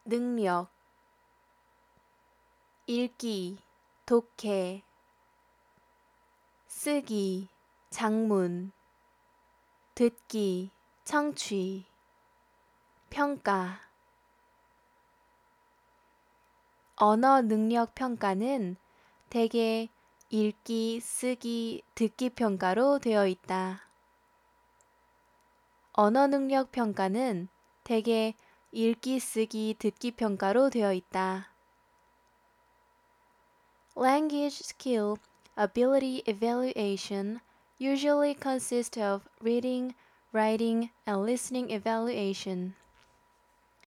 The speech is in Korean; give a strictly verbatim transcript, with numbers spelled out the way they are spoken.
능력, 읽기, 독해, 쓰기, 장문, 듣기, 청취, 평가. 언어 능력 평가는 대개 읽기, 쓰기, 듣기 평가로 되어 있다. 언어 능력 평가는 대개 읽기, 쓰기, 듣기 평가로 되어 있다. Language skill ability evaluation usually consists of reading, writing, and listening evaluation.